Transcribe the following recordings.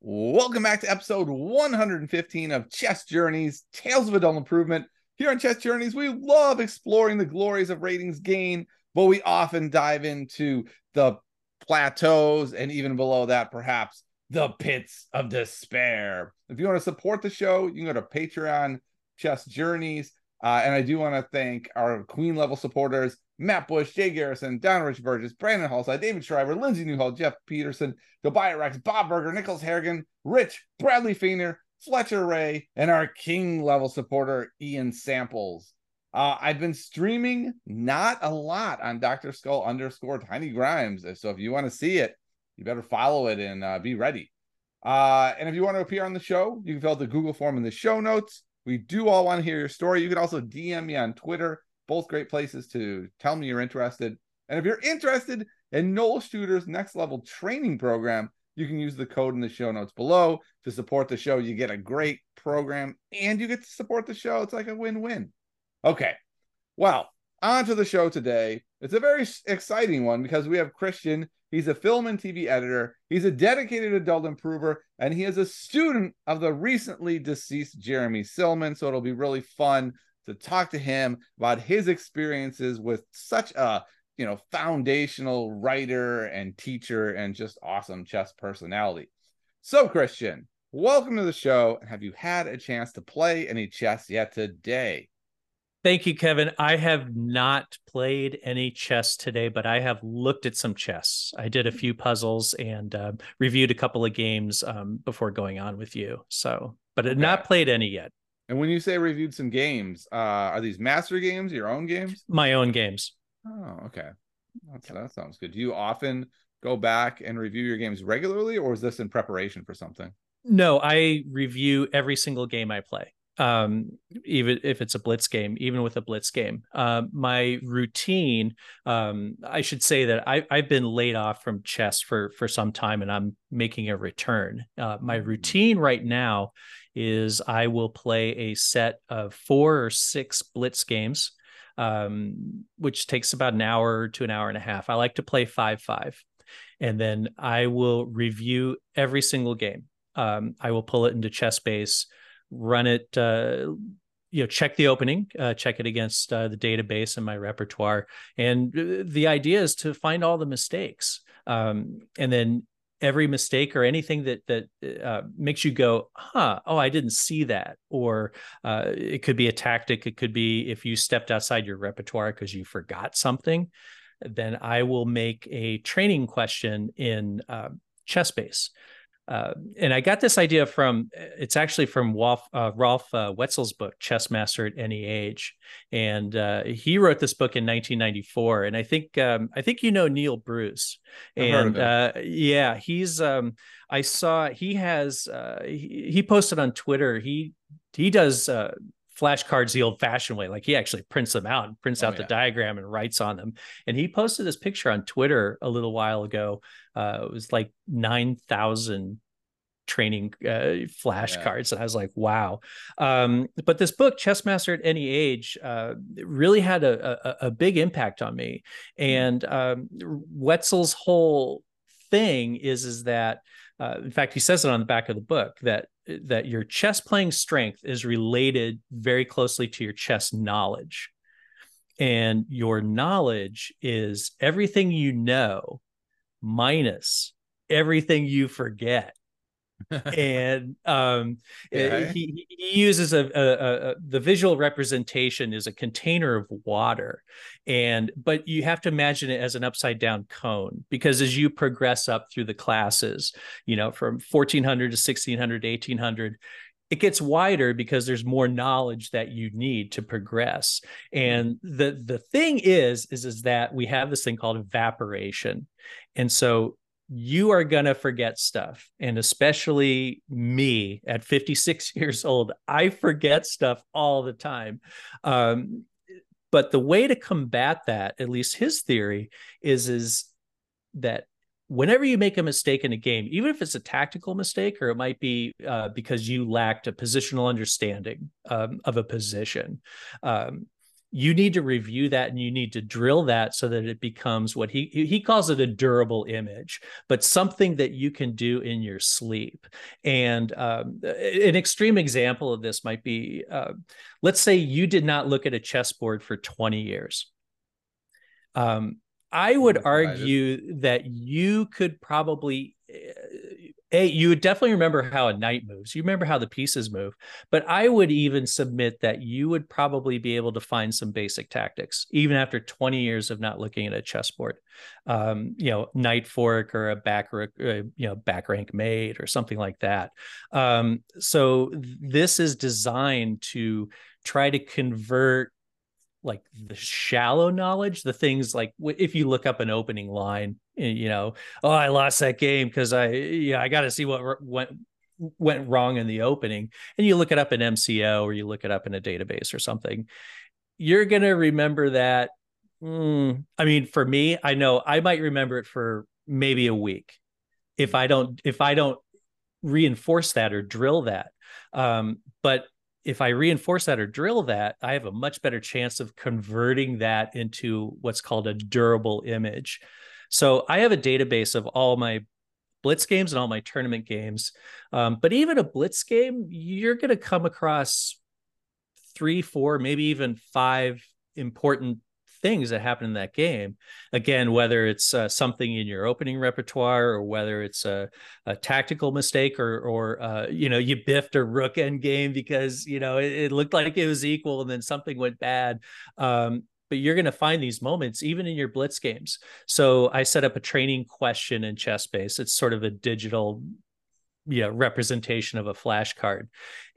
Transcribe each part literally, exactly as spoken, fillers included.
Welcome back to episode one hundred fifteen of Chess Journeys, Tales of Adult Improvement. Here on Chess Journeys, we love exploring the glories of ratings gain, but we often dive into the plateaus and even below that, perhaps, the pits of despair. If you want to support the show, you can go to Patreon, Chess Journeys. Uh, and I do want to thank our Queen level supporters, Matt Bush, Jay Garrison, Don Rich Burgess, Brandon Hallside, David Shriver, Lindsay Newhall, Jeff Peterson, Tobias Rex, Bob Berger, Nicholas Harrigan, Rich, Bradley Feiner, Fletcher Ray, and our King level supporter, Ian Samples. Uh, I've been streaming not a lot on Doctor Skull underscore Tiny Grimes. So if you want to see it, you better follow it and uh, be ready. Uh, and if you want to appear on the show, you can fill out the Google form in the show notes. We do all want to hear your story. You can also D M me on Twitter. Both great places to tell me you're interested. And if you're interested in Noel Shooter's next level training program, you can use the code in the show notes below to support the show. You get a great program and you get to support the show. It's like a win-win. Okay, well, on to the show today. It's a very exciting one because we have Christian. He's a film and T V editor. He's a dedicated adult improver, and he is a student of the recently deceased Jeremy Silman. So it'll be really fun to talk to him about his experiences with such a, you know, foundational writer and teacher and just awesome chess personality. So, Christian, welcome to the show. Have you had a chance to play any chess yet today? Thank you, Kevin. I have not played any chess today, but I have looked at some chess. I did a few puzzles and uh, reviewed a couple of games um, before going on with you. So, but okay. Not played any yet. And when you say reviewed some games, uh, are these master games, your own games? My own games. Oh, okay. That's, that sounds good. Do you often go back and review your games regularly, or is this in preparation for something? No, I review every single game I play. Um, even if it's a blitz game, even with a blitz game, uh, my routine, um, I should say that I, I've been laid off from chess for, for some time and I'm making a return. Uh, my routine right now is I will play a set of four or six blitz games, um, which takes about an hour to an hour and a half. I like to play five, five, and then I will review every single game. Um, I will pull it into ChessBase, run it, uh, you know, check the opening, uh, check it against uh, the database and my repertoire. And the idea is to find all the mistakes. Um, and then every mistake or anything that that uh, makes you go, huh, oh, I didn't see that. Or uh, it could be a tactic. It could be if you stepped outside your repertoire because you forgot something, then I will make a training question in uh, ChessBase. Uh, and I got this idea from, it's actually from Wolf, uh, Rolf uh, Wetzel's book, Chess Master at Any Age. And uh, he wrote this book in nineteen ninety-four. And I think, um, I think, you know, Neil Bruce. And uh, yeah, he's, um, I saw, he has, uh, he, he posted on Twitter, he, he does uh, flashcards the old fashioned way. Like he actually prints them out and prints oh, out yeah. the diagram and writes on them. And he posted this picture on Twitter a little while ago. Uh, it was like nine thousand training uh, flashcards. Yeah. And I was like, wow. Um, but this book, Chess Master at Any Age, uh, really had a, a, a big impact on me. And um, Wetzel's whole thing is, is that, uh, in fact, he says it on the back of the book, that that your chess playing strength is related very closely to your chess knowledge. And your knowledge is everything you know minus everything you forget. And um, yeah. he, he uses a, a, a the visual representation is a container of water, and but you have to imagine it as an upside down cone, because as you progress up through the classes, you know, from fourteen hundred to sixteen hundred to eighteen hundred, it gets wider because there's more knowledge that you need to progress. And the the thing is is is that we have this thing called evaporation, and so you are going to forget stuff. And especially me at fifty-six years old, I forget stuff all the time. Um, but the way to combat that, at least his theory, is, is that whenever you make a mistake in a game, even if it's a tactical mistake, or it might be uh, because you lacked a positional understanding um, of a position, um, you need to review that and you need to drill that so that it becomes what he he calls it a durable image, but something that you can do in your sleep. And um, an extreme example of this might be, uh, let's say you did not look at a chessboard for twenty years. Um, I would argue that you could probably, a, you would definitely remember how a knight moves. You remember how the pieces move, but I would even submit that you would probably be able to find some basic tactics, even after twenty years of not looking at a chessboard. Um, you know, knight fork or a back, uh, you know, back rank mate or something like that. Um, so this is designed to try to convert like the shallow knowledge, the things like if you look up an opening line, you know, oh, I lost that game because I, yeah, I got to see what went went wrong in the opening, and you look it up in M C O or you look it up in a database or something, you're gonna remember that. Mm, I mean, for me, I know I might remember it for maybe a week if I don't if I don't reinforce that or drill that. Um, but if I reinforce that or drill that, I have a much better chance of converting that into what's called a durable image. So I have a database of all my blitz games and all my tournament games. Um, but even a blitz game, you're going to come across three, four, maybe even five important things that happen in that game. Again, whether it's uh, something in your opening repertoire or whether it's a, a tactical mistake or, or uh, you know, you biffed a rook end game because, you know, it, it looked like it was equal and then something went bad. Um, but you're going to find these moments even in your blitz games. So I set up a training question in ChessBase. It's sort of a digital, you know, representation of a flashcard.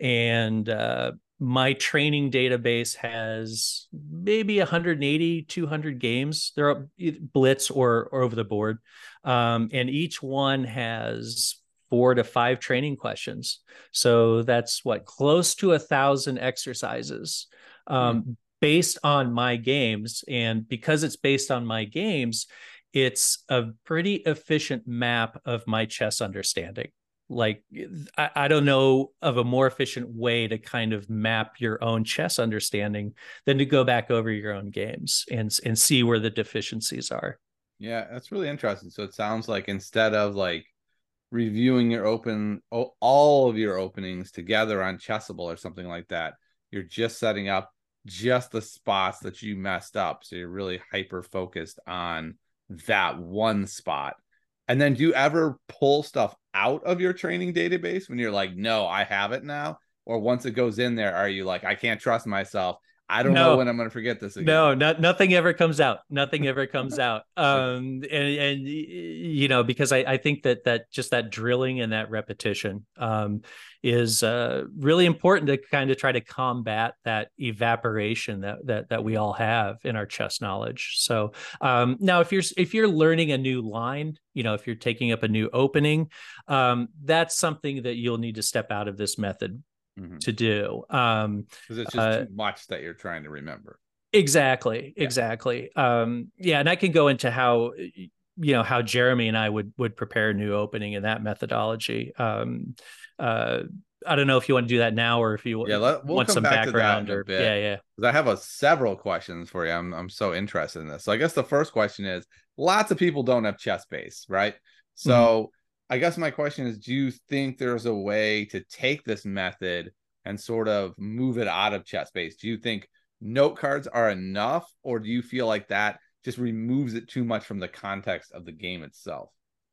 And uh, my training database has maybe one hundred eighty, two hundred games. They're blitz or, or over the board. Um, and each one has four to five training questions. So that's what, close to a thousand exercises um, hmm. based on my games. And because it's based on my games, it's a pretty efficient map of my chess understanding. Like, I, I don't know of a more efficient way to kind of map your own chess understanding than to go back over your own games and, and see where the deficiencies are. Yeah, that's really interesting. So it sounds like instead of like reviewing your open, all of your openings together on Chessable or something like that, you're just setting up just the spots that you messed up. So you're really hyper focused on that one spot. And then do you ever pull stuff out of your training database when you're like, no, I have it now? Or once it goes in there, are you like, I can't trust myself? I don't no. know when I'm going to forget this again. No, not, nothing ever comes out. Nothing ever comes out. Um, and, and, you know, because I, I think that, that just that drilling and that repetition um, is uh, really important to kind of try to combat that evaporation that, that, that we all have in our chess knowledge. So um, now if you're, if you're learning a new line, you know, if you're taking up a new opening, um, that's something that you'll need to step out of this method Mm-hmm. to do um because it's just uh, too much that you're trying to remember. Exactly, yeah. exactly. Um yeah, and I can go into how you know how Jeremy and I would would prepare a new opening in that methodology. Um uh I don't know if you want to do that now or if you yeah, let, we'll want come some back background to that in or a bit. yeah, yeah. Because I have a several questions for you. I'm I'm so interested in this. So I guess the first question is, lots of people don't have ChessBase, right? So mm-hmm. I guess my question is, do you think there's a way to take this method and sort of move it out of ChessBase? Do you think note cards are enough, or do you feel like that just removes it too much from the context of the game itself?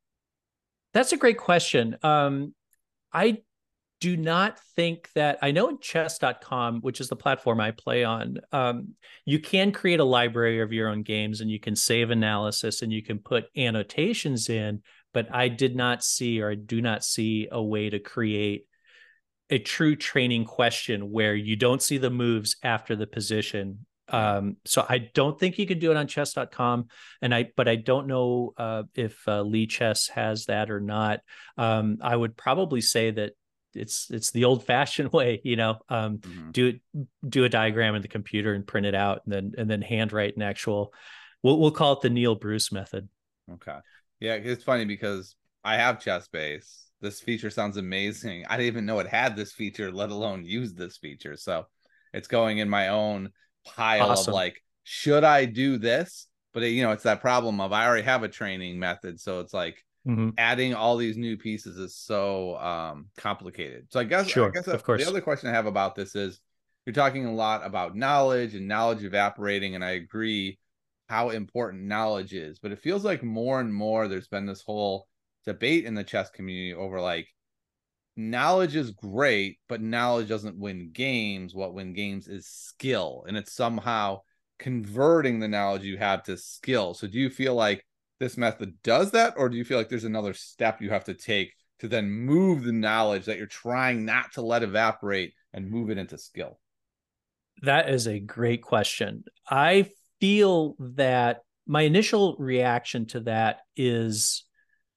That's a great question. Um, I do not think that, I know in chess dot com, which is the platform I play on, um, you can create a library of your own games and you can save analysis and you can put annotations in, but I did not see, or I do not see a way to create a true training question where you don't see the moves after the position. Um, so I don't think you can do it on chess dot com, and I, but I don't know uh, if uh, Lichess has that or not. Um, I would probably say that it's it's the old-fashioned way, you know, um, mm-hmm. do it, do a diagram in the computer and print it out, and then and then handwrite an actual. We'll we'll call it the Neil Bruce method. Okay, yeah, it's funny because I have ChessBase. This feature sounds amazing. I didn't even know it had this feature, let alone use this feature. So it's going in my own pile of Awesome. like, should I do this? But it, you know, it's that problem of I already have a training method, so it's like Mm-hmm. adding all these new pieces is so um complicated. So I guess I Sure, guess uh, of the course. other question I have about this is you're talking a lot about knowledge and knowledge evaporating, and I agree how important knowledge is, but it feels like more and more there's been this whole debate in the chess community over like knowledge is great, but knowledge doesn't win games. What win games is skill, and it's somehow converting the knowledge you have to skill. So do you feel like this method does that, or do you feel like there's another step you have to take to then move the knowledge that you're trying not to let evaporate and move it into skill? That is a great question. I feel that my initial reaction to that is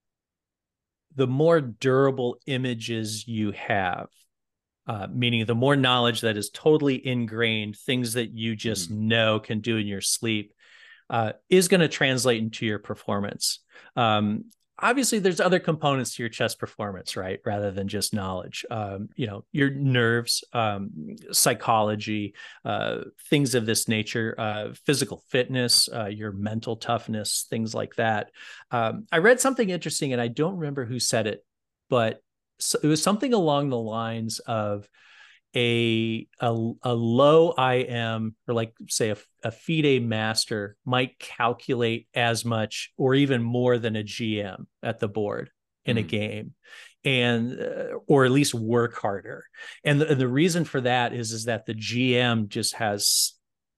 the more durable images you have, uh, meaning the more knowledge that is totally ingrained, things that you just mm-hmm. know can do in your sleep, uh, is going to translate into your performance. Um, obviously, there's other components to your chess performance, right? Rather than just knowledge. Um, you know, your nerves, um, psychology, uh, things of this nature, uh, physical fitness, uh, your mental toughness, things like that. Um, I read something interesting, and I don't remember who said it, but it was something along the lines of a a, a low I M, or like say a, a FIDE master might calculate as much or even more than a G M at the board in mm. a game, and uh, or at least work harder. And the, and the reason for that is is that the G M just has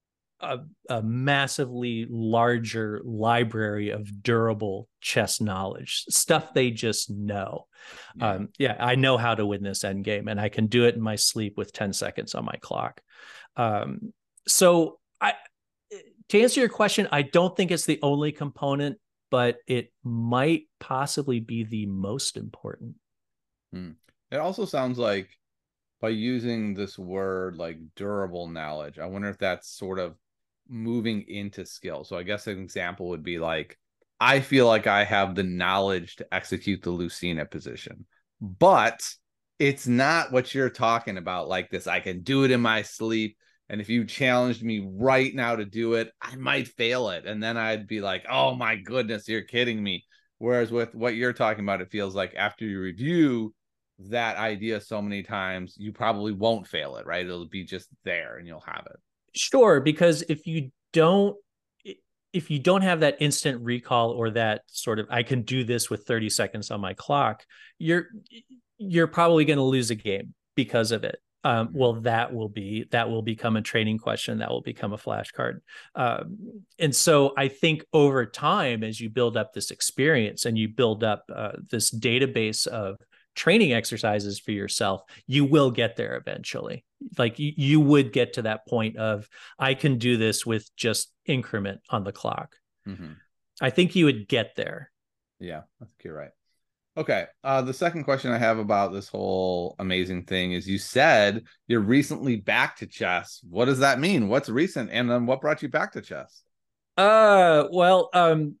a, a massively larger library of durable chess knowledge, stuff they just know. Yeah. Um, yeah, I know how to win this end game, and I can do it in my sleep with ten seconds on my clock. Um, so I, to answer your question, I don't think it's the only component, but it might possibly be the most important. Hmm. It also sounds like by using this word like durable knowledge, I wonder if that's sort of moving into skill. So I guess an example would be like, I feel like I have the knowledge to execute the Lucina position, but it's not what you're talking about, like this, I can do it in my sleep, and if you challenged me right now to do it, I might fail it, and then I'd be like, oh my goodness, you're kidding me. Whereas with what you're talking about, it feels like after you review that idea so many times, you probably won't fail it, right? It'll be just there and you'll have it. Sure, because if you don't if you don't have that instant recall, or that sort of I can do this with thirty seconds on my clock, you're you're probably going to lose a game because of it. Um, well, that will be that will become a training question. That will become a flashcard. Um, and so I think over time, as you build up this experience and you build up uh, this database of training exercises for yourself, you will get there eventually. Like you, you would get to that point of, I can do this with just increment on the clock. Mm-hmm. I think you would get there. Yeah, I think you're right. Okay. Uh, the second question I have about this whole amazing thing is, you said you're recently back to chess. What does that mean? What's recent? And then what brought you back to chess? Uh, well, um,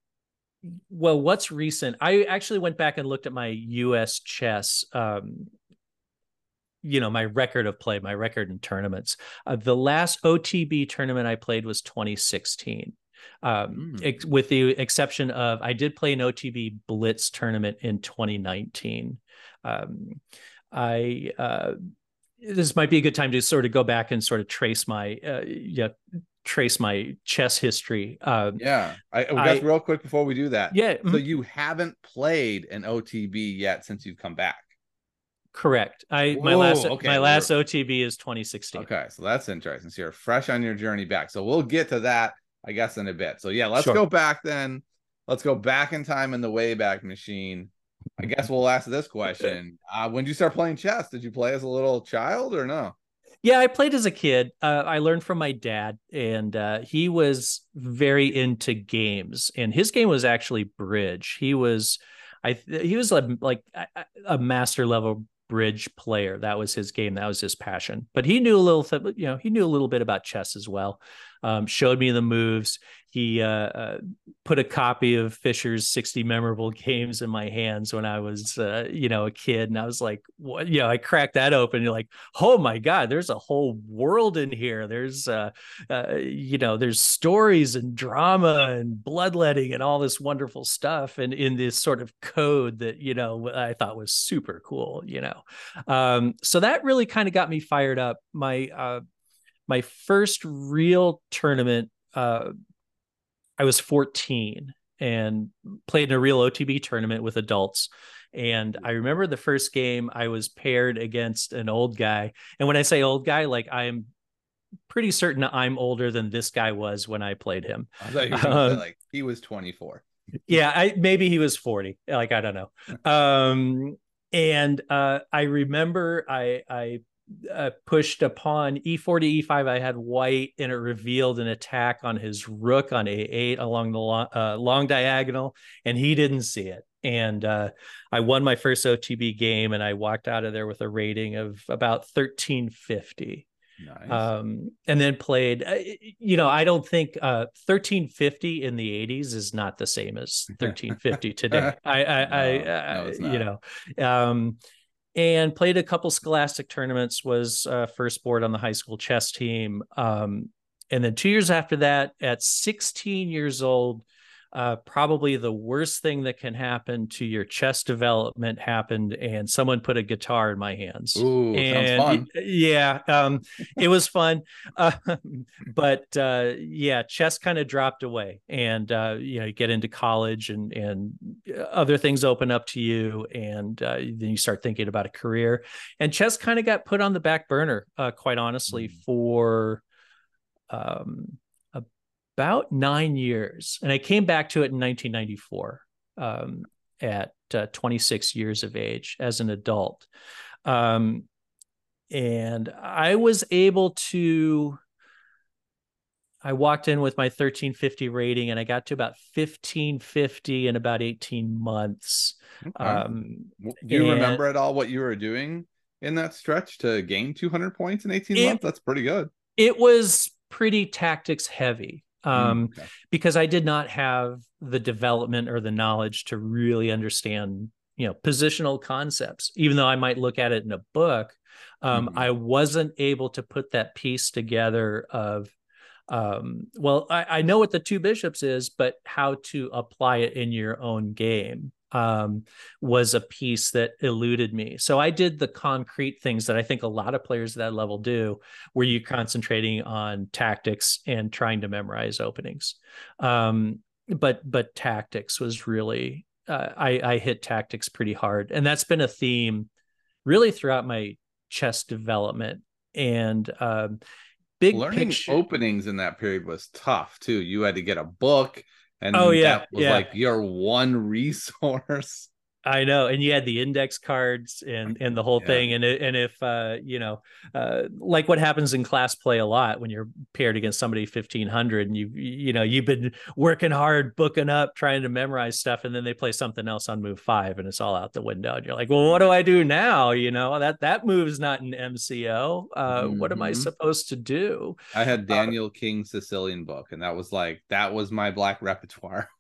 well, what's recent? I actually went back and looked at my U S chess, um, you know, my record of play, my record in tournaments. Uh, the last O T B tournament I played was twenty sixteen. Um, mm. ex- with the exception of, I did play an O T B Blitz tournament in twenty nineteen. Um, I, uh, this might be a good time to sort of go back and sort of trace my, uh, yeah, trace my chess history. Um, yeah, I, I guess I, real quick before we do that. Yeah. So you haven't played an O T B yet since you've come back? Correct. I Whoa, my last okay. my last O T B is twenty sixteen. Okay, so that's interesting. So you're fresh on your journey back. So we'll get to that, I guess, in a bit. So yeah, let's sure. go back then. Let's go back in time in the Wayback Machine. I guess we'll ask this question. Uh, when did you start playing chess? Did you play as a little child or no? Yeah, I played as a kid. Uh, I learned from my dad, and uh, he was very into games. And his game was actually bridge. He was, I he was like, like a master level bridge player. That was his game. That was his passion. But he knew a little, you know, he knew a little bit about chess as well. um, showed me the moves. He uh, uh, put a copy of Fisher's sixty Memorable Games in my hands when I was, uh, you know, a kid. And I was like, what? You know, I cracked that open. You're like, oh my God, there's a whole world in here. There's, uh, uh, you know, there's stories and drama and bloodletting and all this wonderful stuff. And in this sort of code that, you know, I thought was super cool, you know. Um, so that really kind of got me fired up. My, uh, my first real tournament, uh, I was fourteen and played in a real O T B tournament with adults. And I remember the first game I was paired against an old guy. And when I say old guy, like I'm pretty certain I'm older than this guy was when I played him. I thought you were going to um, say like he was twenty-four. Yeah, I maybe he was forty. Like, I don't know. Um, and uh, I remember I I Uh, pushed a pawn e four to e five. I had white, and it revealed an attack on his rook on a eight along the long, uh, long diagonal, and he didn't see it. And uh, I won my first O T B game, and I walked out of there with a rating of about thirteen fifty. Nice. Um, and then played, uh, you know, I don't think uh, thirteen fifty in the eighties is not the same as thirteen fifty today. I, I, no, I, I no, you know, um, and played a couple scholastic tournaments, was uh, first board on the high school chess team. Um, and then two years after that, at sixteen years old, uh, probably the worst thing that can happen to your chess development happened, and someone put a guitar in my hands. Ooh, and sounds fun. Yeah, um, it was fun. Uh, but uh, yeah, chess kind of dropped away, and uh, you know, you get into college, and and other things open up to you, and uh, then you start thinking about a career. And chess kind of got put on the back burner, uh, quite honestly, mm. for um, about nine years. And I came back to it in nineteen ninety-four um, at uh, twenty-six years of age as an adult. Um, and I was able to, I walked in with my thirteen fifty rating, and I got to about fifteen fifty in about eighteen months. Okay. Um, Do you and, remember at all what you were doing in that stretch to gain two hundred points in eighteen it, months? That's pretty good. It was pretty tactics heavy. Um, mm, okay. Because I did not have the development or the knowledge to really understand, you know, positional concepts. Even though I might look at it in a book, um, mm-hmm. I wasn't able to put that piece together of, um, well, I, I know what the two bishops is, but how to apply it in your own game um, was a piece that eluded me. So I did the concrete things that I think a lot of players at that level do, where you're concentrating on tactics and trying to memorize openings. Um, but but tactics was really, uh, I, I hit tactics pretty hard. And that's been a theme really throughout my chess development. And um, big learning picture openings in that period was tough too. You had to get a book. And oh, yeah, that was yeah. like your one resource. I know. And you had the index cards and, and the whole yeah. thing. And, it, and if, uh, you know, uh, like what happens in class play a lot when you're paired against somebody fifteen hundred and you, you know, you've been working hard, booking up, trying to memorize stuff. And then they play something else on move five and it's all out the window. And you're like, well, what do I do now? You know, that, that move's not an M C O. Uh, mm-hmm. What am I supposed to do? I had Daniel uh, King's Sicilian book, and that was like, that was my black repertoire.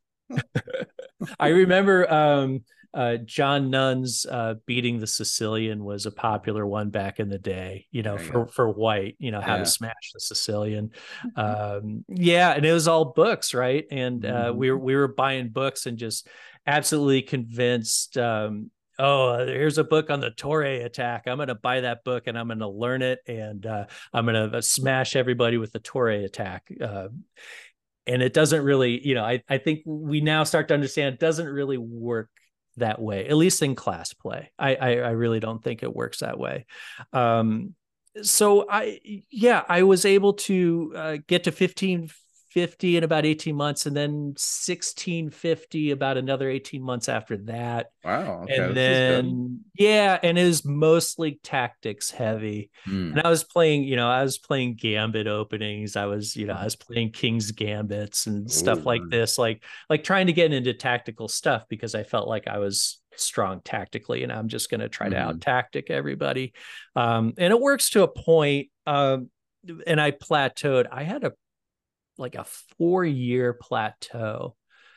I remember, um, Uh, John Nunn's uh, Beating the Sicilian was a popular one back in the day, you know, for, for white, you know, how yeah. to smash the Sicilian. Um, yeah. And it was all books. Right. And uh, mm-hmm. we were, we were buying books and just absolutely convinced, um, oh, here's a book on the Torre attack. I'm going to buy that book and I'm going to learn it. And uh, I'm going to smash everybody with the Torre attack. Uh, and it doesn't really, you know, I, I think we now start to understand it doesn't really work that way, at least in class play. I, I, I really don't think it works that way. Um, so I, yeah, I was able to uh, get to fifteen fifty in about eighteen months, and then sixteen fifty about another eighteen months after that. Wow. Okay, and then, yeah, and it was mostly tactics heavy. Mm. And I was playing, you know, I was playing Gambit openings. I was, you know, I was playing King's Gambits and Ooh. stuff like this, like, like trying to get into tactical stuff because I felt like I was strong tactically and I'm just going to try mm. to out tactic everybody. Um, and it works to a point. Um, and I plateaued. I had a like a four year plateau.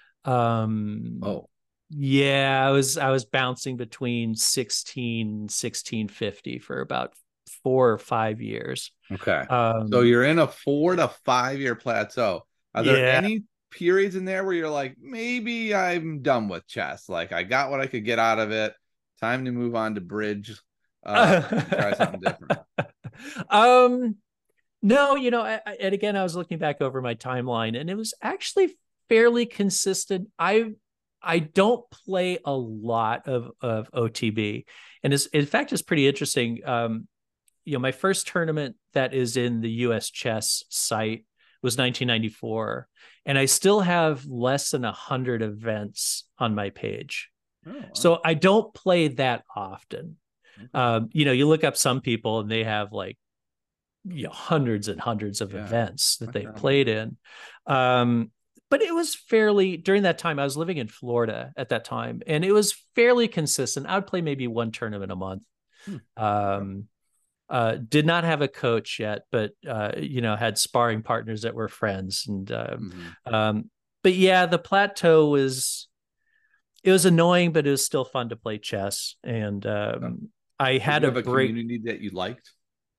Um, Oh, yeah, I was I was bouncing between sixteen, sixteen fifty for about four or five years. okay. So Um, you're in a four to five year plateau. Are there yeah. any periods in there where you're like, maybe I'm done with chess? Like I got what I could get out of it. Time to move on to bridge. Uh, try something different. um, no, you know, I, I, and again, I was looking back over my timeline, and it was actually fairly consistent. I I don't play a lot of of O T B, and it's, in fact, it's pretty interesting. Um, you know, my first tournament that is in the U S Chess site was nineteen ninety-four, and I still have less than a hundred events on my page. Oh, wow. So I don't play that often. Okay. Um, you know, you look up some people and they have like, you know, hundreds and hundreds of Yeah. events that Okay. they've played in. Um, but it was fairly, during that time, I was living in Florida at that time, and it was fairly consistent. I would play maybe one tournament a month. Hmm. Um, uh, did not have a coach yet, but, uh, you know, had sparring partners that were friends. And, uh, Mm-hmm. um, but yeah, the plateau was, it was annoying, but it was still fun to play chess. And, um, I Did had you a have a break. community that you liked?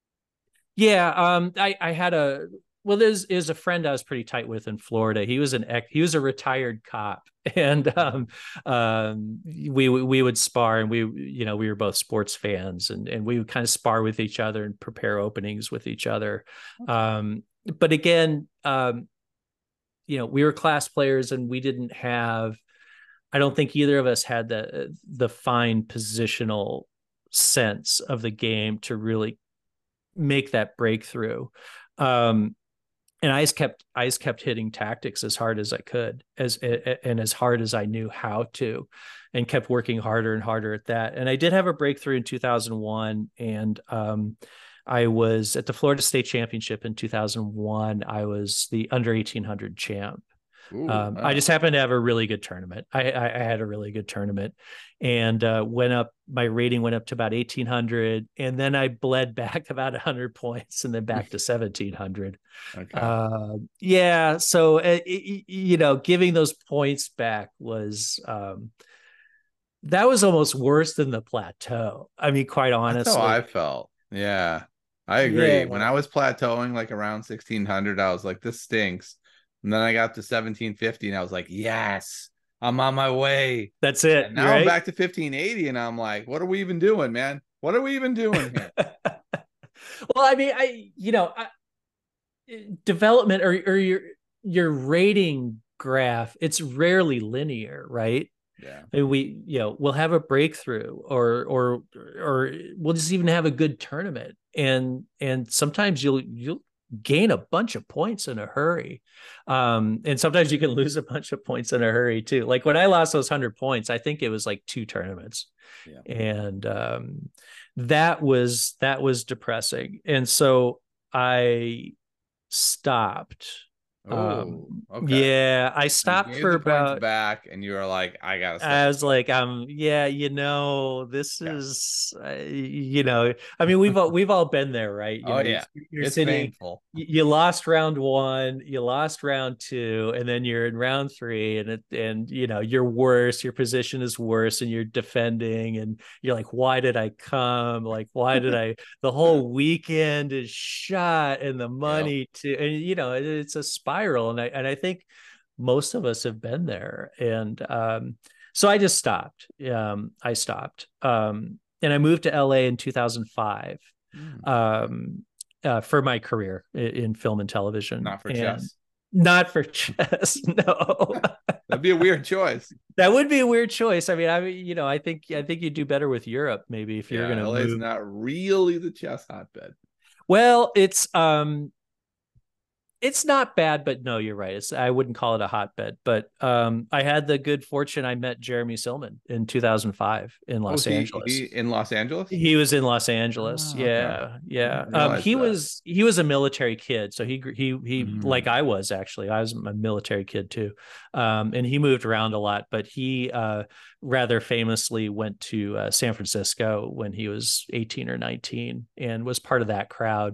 Yeah, um, I, I had a well, there's is a friend I was pretty tight with in Florida. He was an he was a retired cop, and um, um, we we would spar, and we you know we were both sports fans, and and we would kind of spar with each other and prepare openings with each other. Um, but again, um, you know, we were class players, and we didn't have. I don't think either of us had the the fine positional sense of the game to really make that breakthrough. Um, and I just kept I just kept hitting tactics as hard as I could, as and as hard as I knew how to, and kept working harder and harder at that. And I did have a breakthrough in two thousand one, and um, I was at the Florida State Championship in two thousand one. I was the under eighteen hundred champ. Ooh, Um, wow. I just happened to have a really good tournament. I, I, I had a really good tournament, and uh, went up. My rating went up to about eighteen hundred, and then I bled back about one hundred points, and then back to seventeen hundred. Okay. Uh, yeah, so uh, it, you know, giving those points back was um, that was almost worse than the plateau. I mean, quite honestly, That's how I felt. Yeah, I agree. yeah. When I was plateauing like around sixteen hundred, I was like, this stinks. And then I got to seventeen fifty and I was like, yes, I'm on my way. That's it. And now right? I'm back to fifteen eighty and I'm like, what are we even doing, man? What are we even doing here? Well, I mean, I, you know, I, development or, or your, your rating graph, it's rarely linear, right? Yeah. I mean, we, you know, we'll have a breakthrough, or, or, or we'll just even have a good tournament. And, and sometimes you'll, you'll, gain a bunch of points in a hurry. Um, and sometimes you can lose a bunch of points in a hurry too. Like when I lost those one hundred points, I think it was like two tournaments. Yeah. And um, that was that was depressing. And so I stopped. Oh, um, okay. Yeah, I stopped you gave for the about points back, and you were like, "I gotta." Stop. I was like, um, yeah, you know, this yeah. is, uh, you know, I mean, we've all we've all been there, right? You oh know, yeah, you're it's sitting, painful. You lost round one, you lost round two, and then you're in round three, and it, and you know, you're worse. Your position is worse, and you're defending, and you're like, why did I come? Like, why did I? The whole weekend is shot, and the money yep. to, and you know, it, it's a spiral, and I and I think most of us have been there. And um, so I just stopped. Um, I stopped. Um, and I moved to L A in two thousand five mm. um, uh, for my career in, in film and television. Not for and chess. Not for chess. No. That'd be a weird choice. That would be a weird choice. I mean, I mean, you know, I think I think you do better with Europe, maybe, if you're yeah, going to move. move. Not really the chess hotbed. Well, it's um it's not bad, but no, you're right. It's, I wouldn't call it a hotbed, but um, I had the good fortune. I met Jeremy Silman in two thousand five in Los oh, he, Angeles. He in Los Angeles? He was in Los Angeles. Oh, yeah. Okay. Yeah. Um, he that. was, he was a military kid. So he, he, he, mm. like I was actually, I was a military kid too. Um, and he moved around a lot, but he uh, rather famously went to uh, San Francisco when he was eighteen or nineteen and was part of that crowd.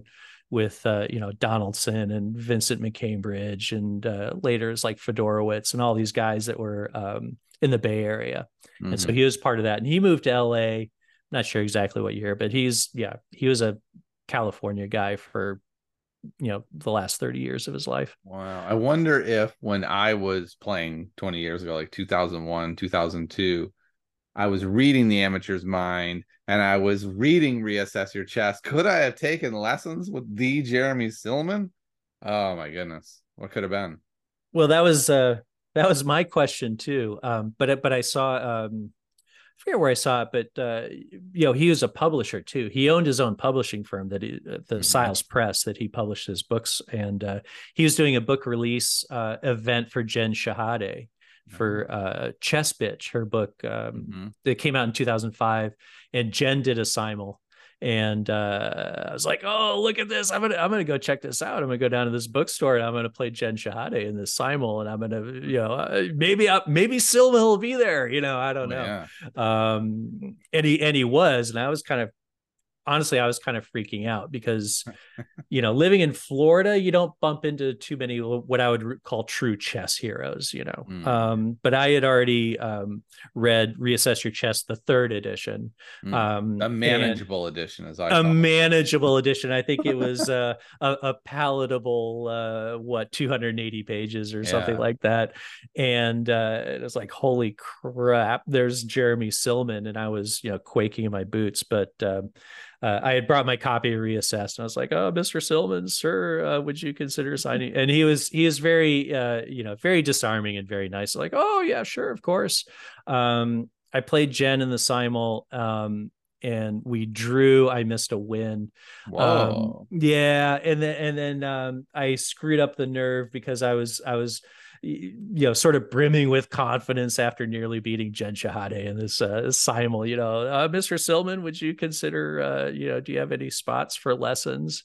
with uh, you know, Donaldson and Vincent McCambridge, and uh, later it's like Fedorowicz and all these guys that were um, in the Bay Area. Mm-hmm. And so he was part of that. And he moved to L A, not sure exactly what year, but he's, yeah, he was a California guy for, you know, the last thirty years of his life. Wow. I wonder if when I was playing twenty years ago, like two thousand one, two thousand two, I was reading The Amateur's Mind and I was reading Reassess Your Chess. Could I have taken lessons with the Jeremy Silman? Oh my goodness. What could have been? Well, that was, uh, that was my question too. Um, but, but I saw, um, I forget where I saw it, but, uh, you know, he was a publisher too. He owned his own publishing firm, that he, uh, the mm-hmm. Siles Press, that he published his books. And, uh, he was doing a book release, uh, event for Jen Shahade for uh Chess Bitch, her book um mm-hmm. that came out in two thousand five, and Jen did a simul, and uh I was like, oh, look at this, I'm gonna I'm gonna go check this out. I'm gonna go down to this bookstore and I'm gonna play Jen Shahade in this simul, and I'm gonna, you know, uh, maybe I, maybe Silva will be there, you know, I don't oh, know. Yeah. um and he and he was, and I was kind of, honestly, I was kind of freaking out because, you know, living in Florida, you don't bump into too many what I would call true chess heroes, you know. Mm. Um, but I had already um, read Reassess Your Chess, the third edition. Mm. Um, a manageable edition, as I A manageable it. edition. I think it was uh, a, a palatable, uh, what, two hundred eighty pages or yeah. something like that. And uh, it was like, holy crap, there's Jeremy Silman. And I was, you know, quaking in my boots. But um, Uh, I had brought my copy of Reassessed, and I was like, "Oh, Mister Silman, sir, uh, would you consider signing?" And he was he is very, uh, you know, very disarming and very nice. Like, "Oh yeah, sure, of course." Um, I played Jen in the simul, um, and we drew. I missed a win. Whoa. Um, yeah, and then and then um, I screwed up the nerve because I was I was. you know, sort of brimming with confidence after nearly beating Jen Shahade in this uh, simul, you know, uh, Mister Silman, would you consider, uh, you know, do you have any spots for lessons?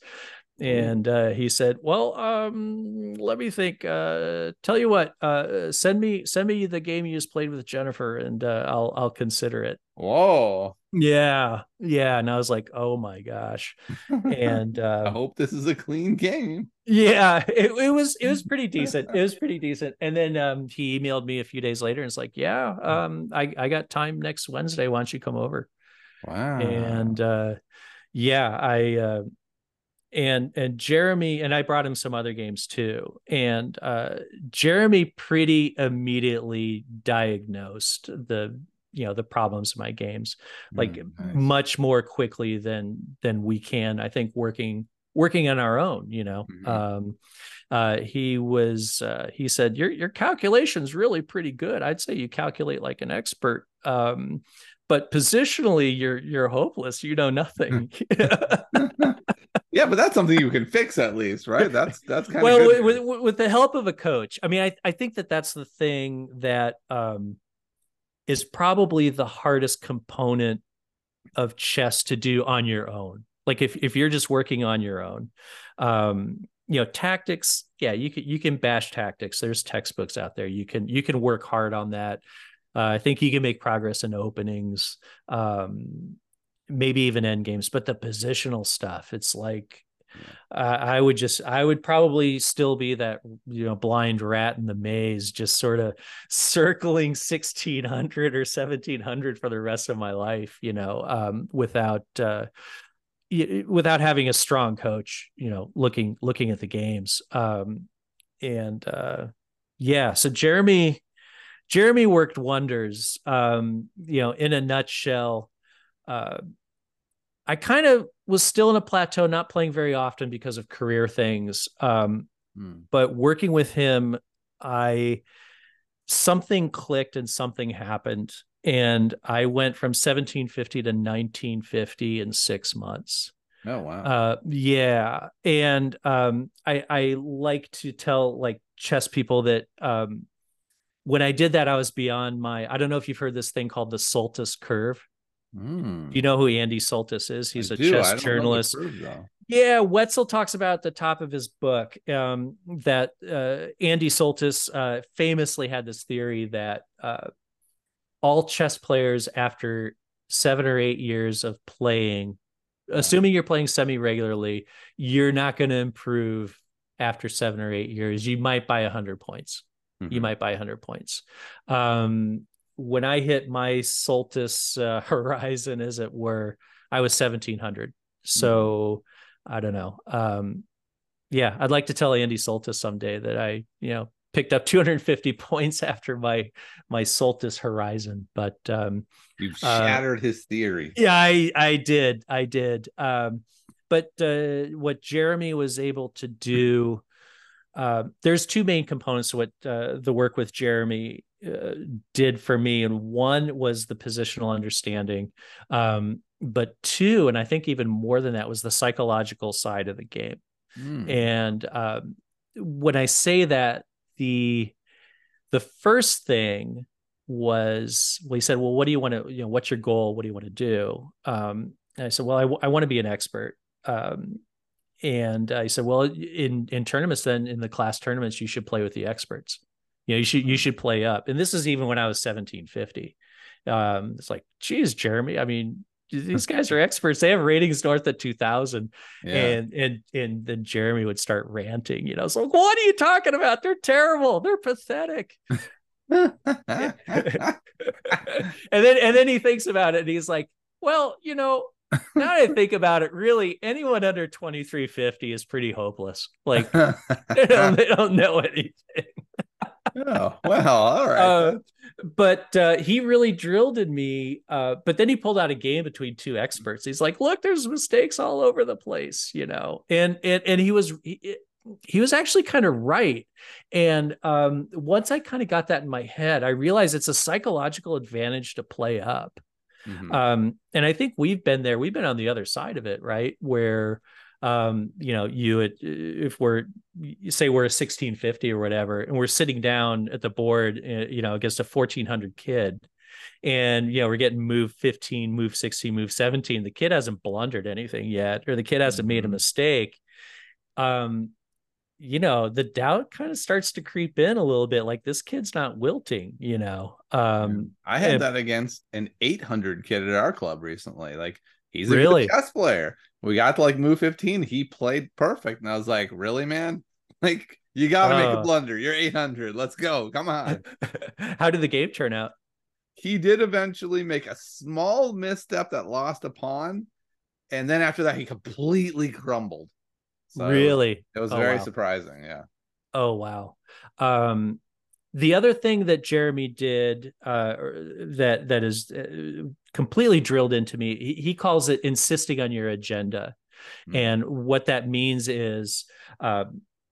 And uh, he said, well, um, let me think, uh, tell you what, uh, send me, send me the game you just played with Jennifer, and uh, I'll, I'll consider it. Whoa. Yeah. Yeah. And I was like, oh my gosh. And uh, I hope this is a clean game. Yeah, it, it was, it was pretty decent. It was pretty decent. And then um, he emailed me a few days later and it's like, yeah, um, I, I got time next Wednesday. Why don't you come over? Wow. And uh, yeah, I, uh, and, and Jeremy, and I brought him some other games too. And uh, Jeremy pretty immediately diagnosed the, you know, the problems of my games, like mm, nice. much more quickly than, than we can, I think, working working on our own, you know. Mm-hmm. Um, uh, he was, uh, he said, your, your calculation's really pretty good. I'd say you calculate like an expert. Um, but positionally you're, you're hopeless. You know nothing. Yeah, but that's something you can fix at least, right? That's, that's kind well, of good. With, with, with the help of a coach. I mean, I, I think that that's the thing that um, is probably the hardest component of chess to do on your own. Like if, if you're just working on your own, um, you know, tactics, yeah, you can, you can bash tactics. There's textbooks out there. You can, you can work hard on that. Uh, I think you can make progress in openings, um, maybe even end games, but the positional stuff, it's like, uh, I would just, I would probably still be that, you know, blind rat in the maze, just sort of circling sixteen hundred or seventeen hundred for the rest of my life, you know, um, without, uh, without having a strong coach, you know, looking, looking at the games. Um, and, uh, yeah, so Jeremy, Jeremy worked wonders. Um, you know, in a nutshell, uh, I kind of was still in a plateau, not playing very often because of career things. Um, hmm. But working with him, I, something clicked and something happened. And I went from seventeen fifty to nineteen fifty in six months. Oh, wow. Uh, yeah. And um, I, I like to tell like chess people that um, when I did that, I was beyond my, I don't know if you've heard this thing called the Soltis curve. Mm. You know who Andy Soltis is? He's I a do. chess journalist. Curve, yeah, Wetzel talks about at the top of his book um, that uh, Andy Soltis uh, famously had this theory that uh, all chess players after seven or eight years of playing assuming you're playing semi-regularly, you're not going to improve after seven or eight years. You might buy one hundred points. Mm-hmm. You might buy one hundred points. Um, when I hit my Solstice uh, horizon, as it were, I was seventeen hundred. So mm-hmm. I don't know. Um, yeah, I'd like to tell Andy Soltis someday that I, you know, picked up two hundred fifty points after my my Solstice horizon, but um, you've shattered uh, his theory. Yeah, I I did, I did. Um, but uh, what Jeremy was able to do, uh, there's two main components to what uh, the work with Jeremy uh, did for me, and one was the positional understanding, um, but two, and I think even more than that, was the psychological side of the game. Mm. And um, when I say that, the the first thing was, well, he said, well, what do you want to, you know, what's your goal? What do you want to do? Um, and I said, well, I, w- I want to be an expert. Um, and I said, well, in, in tournaments, then in the class tournaments, you should play with the experts. You know, you should, you should play up. And this is even when I was seventeen fifty. Um, it's like, geez, Jeremy, I mean, these guys are experts. They have ratings north of two thousand. Yeah. And, and, and then Jeremy would start ranting, you know, so what are you talking about? They're terrible. They're pathetic. and then, and then he thinks about it and he's like, well, you know, now that I think about it, really anyone under twenty-three fifty is pretty hopeless. Like they don't, they don't know anything. Oh, well, all right. Uh, but uh, he really drilled in me. Uh, but then he pulled out a game between two experts. He's like, look, there's mistakes all over the place, you know, and, and, and he was, he, he was actually kind of right. And um, once I kind of got that in my head, I realized it's a psychological advantage to play up. Mm-hmm. Um, and I think we've been there. We've been on the other side of it, right? Where, um, you know, you, if we're, you say we're a sixteen fifty or whatever, and we're sitting down at the board, you know, against a fourteen hundred kid, and, you know, we're getting move fifteen, move sixteen, move seventeen. The kid hasn't blundered anything yet, or the kid hasn't mm-hmm. made a mistake. Um, you know, the doubt kind of starts to creep in a little bit, like this kid's not wilting, you know. Um, I had and, that against an eight hundred kid at our club recently. Like, he's a really good chess player. We got to like move fifteen. He played perfect. And I was like, really, man? Like, you got to uh, make a blunder. You're eight hundred. Let's go. Come on. How did the game turn out? He did eventually make a small misstep that lost a pawn. And then after that, he completely crumbled. So really? It was oh, very wow. surprising. Yeah. Oh, wow. Um, the other thing that Jeremy did uh, that that is completely drilled into me, he, he calls it insisting on your agenda. Mm-hmm. And what that means is uh,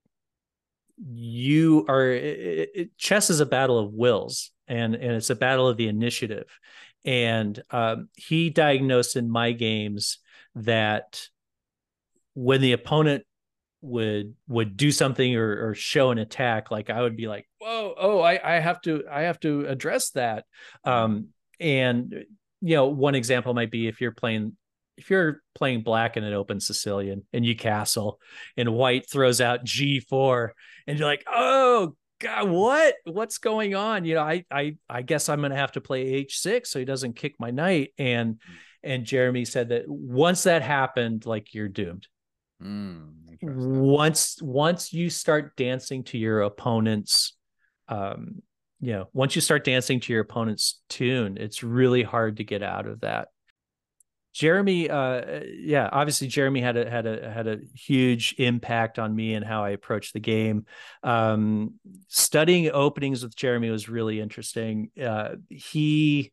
you are, it, it, chess is a battle of wills, and, and it's a battle of the initiative. And um, he diagnosed in my games that when the opponent would would do something or, or show an attack, like I would be like, whoa, oh, I, I have to I have to address that. Um, and you know, one example might be if you're playing if you're playing black in an open Sicilian and you castle and white throws out G four and you're like, oh God, what what's going on? You know, I I I guess I'm gonna have to play H six so he doesn't kick my knight. And and Jeremy said that once that happened, like you're doomed. Mm, once once you start dancing to your opponent's um you know once you start dancing to your opponent's tune, it's really hard to get out of that. Jeremy uh yeah obviously Jeremy had a had a had a huge impact on me and how I approach the game. Um studying openings with Jeremy was really interesting. uh he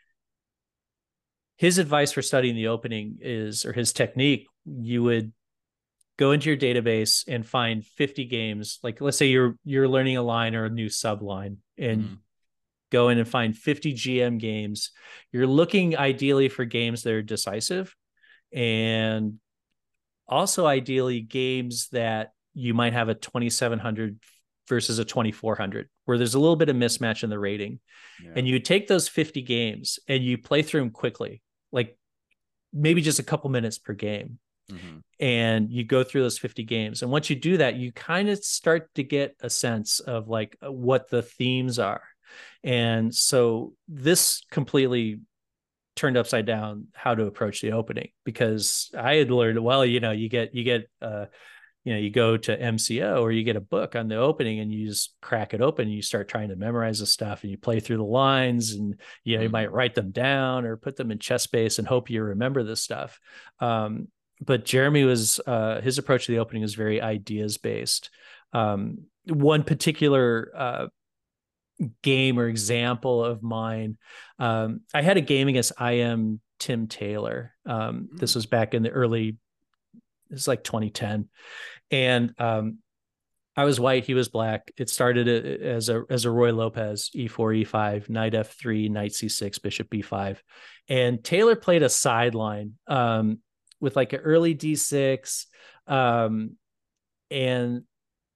his advice for studying the opening is, or his technique, you would go into your database and find fifty games. Like, let's say you're you're learning a line or a new subline, and mm. go in and find fifty G M games. You're looking ideally for games that are decisive, and also ideally games that you might have a twenty-seven hundred versus a twenty-four hundred, where there's a little bit of mismatch in the rating. Yeah. And you take those fifty games and you play through them quickly, like maybe just a couple minutes per game. Mm-hmm. And you go through those fifty games. And once you do that, you kind of start to get a sense of like what the themes are. And so this completely turned upside down how to approach the opening, because I had learned, well, you know, you get, you get, uh, you know, you go to M C O or you get a book on the opening and you just crack it open and you start trying to memorize the stuff and you play through the lines and, you know, mm-hmm. you might write them down or put them in chess base and hope you remember this stuff. Um, but Jeremy was, uh, his approach to the opening was very ideas based. Um, one particular, uh, game or example of mine, um, I had a game against I am Tim Taylor. Um, mm-hmm. This was back in the early, it's like twenty ten. And um, I was white, he was black. It started as a as a Roy Lopez, e four, e five, knight f three, knight c six, bishop b five. And Taylor played a sideline um, with like an early d six. Um, and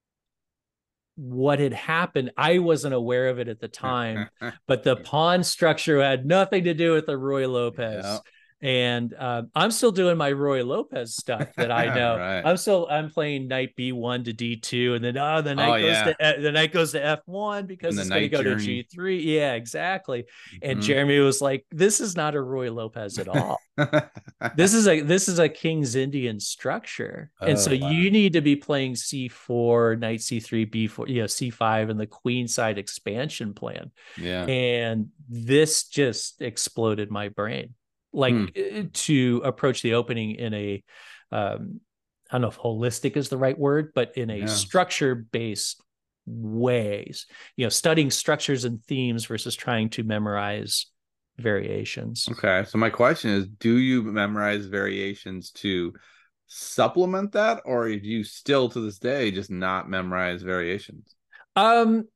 what had happened, I wasn't aware of it at the time, but the pawn structure had nothing to do with the Roy Lopez. Yeah. And uh, I'm still doing my Roy Lopez stuff that I know. Right. I'm still I'm playing knight b one to d two, and then oh the knight oh, goes yeah. to the knight goes to f one because it's going to go journey. to g three. Yeah, exactly. Mm-hmm. And Jeremy was like, "This is not a Roy Lopez at all. this is a this is a King's Indian structure, oh, and so wow. you need to be playing c four, knight c three, b four, you know, c five, and the queen side expansion plan." Yeah, and this just exploded my brain. Like hmm. to approach the opening in a, um, I don't know if holistic is the right word, but in a yeah. structure-based ways, you know, studying structures and themes versus trying to memorize variations. Okay. So my question is, do you memorize variations to supplement that, or do you still to this day just not memorize variations? Um,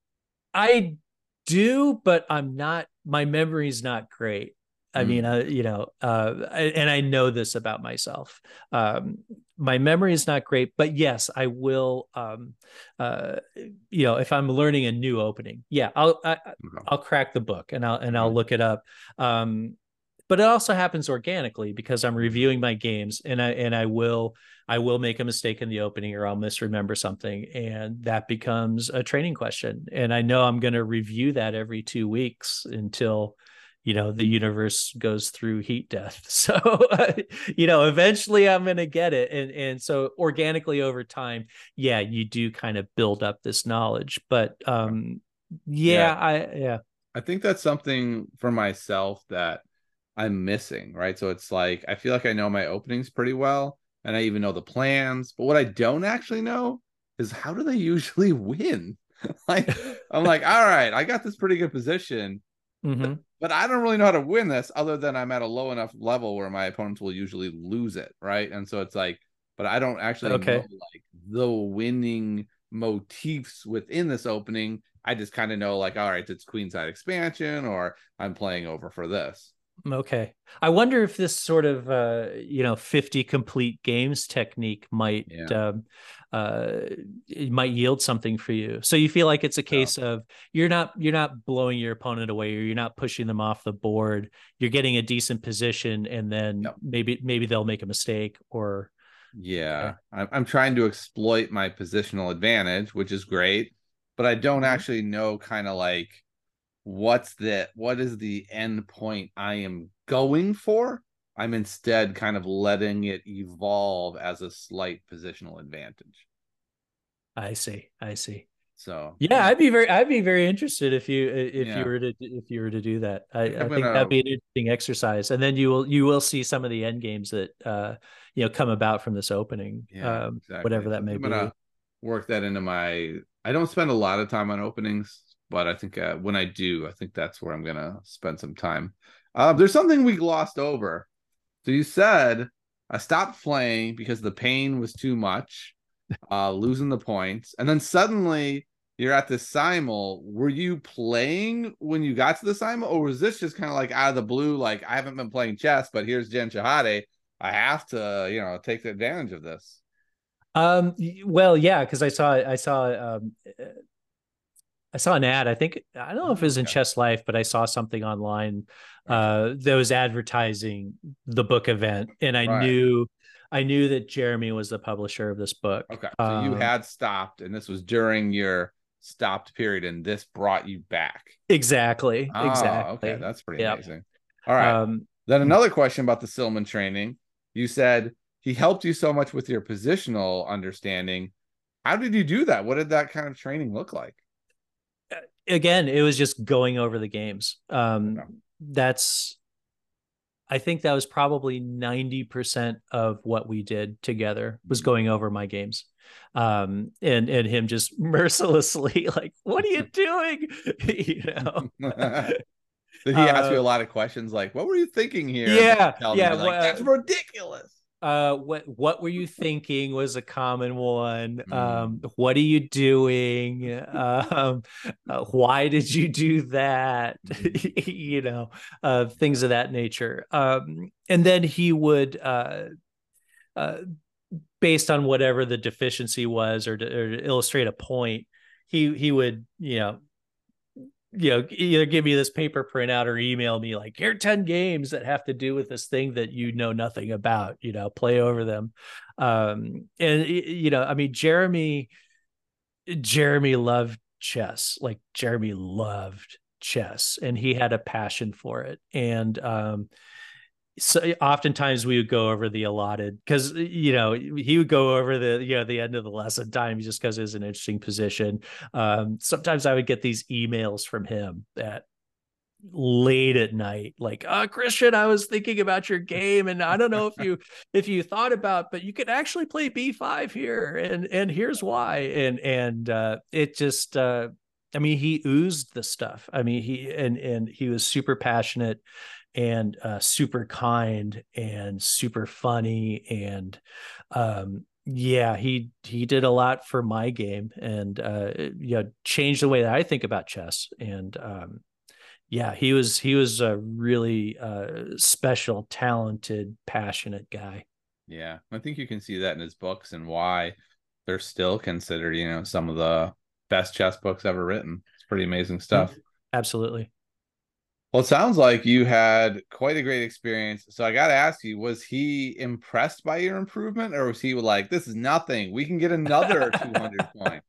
I do, but I'm not, my memory's not great. I mean, uh, you know, uh, and I know this about myself. Um, my memory is not great, but yes, I will. Um, uh, you know, if I'm learning a new opening, yeah, I'll I, okay. I'll crack the book and I'll and I'll look it up. Um, but it also happens organically because I'm reviewing my games, and I and I will I will make a mistake in the opening, or I'll misremember something, and that becomes a training question. And I know I'm going to review that every two weeks until, you know, the universe goes through heat death. So, you know, eventually I'm going to get it. And, and so organically over time, yeah, you do kind of build up this knowledge, but um, yeah, yeah, I, yeah. I think that's something for myself that I'm missing, right? So it's like, I feel like I know my openings pretty well, and I even know the plans, but what I don't actually know is how do they usually win? Like, I'm like, all right, I got this pretty good position. Mm-hmm. But I don't really know how to win this, other than I'm at a low enough level where my opponents will usually lose it, right? And so it's like, but I don't actually okay. know like the winning motifs within this opening. I just kind of know like, all right, it's queenside expansion, or I'm playing over for this. Okay. I wonder if this sort of, uh, you know, fifty complete games technique might, yeah. um, uh, it might yield something for you. So you feel like it's a case yeah. of you're not, you're not blowing your opponent away, or you're not pushing them off the board. You're getting a decent position, and then yep. maybe, maybe they'll make a mistake, or. Yeah. Okay. I'm trying to exploit my positional advantage, which is great, but I don't mm-hmm. actually know kind of like, what's the what is the end point I am going for. I'm instead kind of letting it evolve as a slight positional advantage. I see. I see. So yeah, I'd be very I'd be very interested if you if yeah. you were to if you were to do that. I, I think gonna, that'd be an interesting exercise, and then you will you will see some of the end games that uh you know come about from this opening. Yeah, um, exactly. Whatever that may I'm be. Work that into my. I don't spend a lot of time on openings, but I think uh, when I do, I think that's where I'm going to spend some time. Uh, there's something we glossed over. So you said, I stopped playing because the pain was too much, uh, losing the points. And then suddenly you're at the simul. Were you playing when you got to the simul? Or was this just kind of like out of the blue? Like, I haven't been playing chess, but here's Jen Shahade. I have to, you know, take advantage of this. Um, well, yeah, because I saw, I saw, um, I saw an ad. I think I don't know if it was in okay. Chess Life, but I saw something online uh, that was advertising the book event, and I right. knew, I knew that Jeremy was the publisher of this book. Okay, so um, you had stopped, and this was during your stopped period, and this brought you back. Exactly. Oh, exactly. Okay, that's pretty yep. amazing. All right. Um, Then another question about the Silman training. You said he helped you so much with your positional understanding. How did you do that? What did that kind of training look like? Again, it was just going over the games. Um, Okay. that's, I think that was probably ninety percent of what we did together was going over my games. Um, and, and him just mercilessly like, what are you doing? you know? Did he ask you uh, a lot of questions like, what were you thinking here? And then you yeah, tell him, yeah. you're like, that's Well, ridiculous. uh what what were you thinking was a common one. Um Mm. what are you doing? um uh, why did you do that? Mm. you know, uh things of that nature. Um and then he would uh uh based on whatever the deficiency was, or to, or to illustrate a point, he he would, you know, you know, either give me this paper printout or email me like, here are ten games that have to do with this thing that you know nothing about, you know, play over them. Um, and, you know, I mean, Jeremy, Jeremy loved chess. Like Jeremy loved chess and he had a passion for it. And, um, so oftentimes we would go over the allotted, because you know he would go over the, you know, the end of the lesson time just because it's an interesting position. Um, sometimes I would get these emails from him at late at night, like, uh Christian, I was thinking about your game and I don't know if you if you thought about, but you could actually play b five here, and and here's why. And and uh it just uh I mean, he oozed the stuff. I mean, he and and he was super passionate and uh, super kind and super funny. And um, yeah, he he did a lot for my game, and uh, you know, changed the way that I think about chess. And um, yeah, he was he was a really uh, special, talented, passionate guy. Yeah, I think you can see that in his books and why they're still considered, you know, some of the best chess books ever written. It's pretty amazing stuff. Absolutely. Well, it sounds like you had quite a great experience. So I got to ask you, was he impressed by your improvement, or was he like, this is nothing? We can get another two hundred point.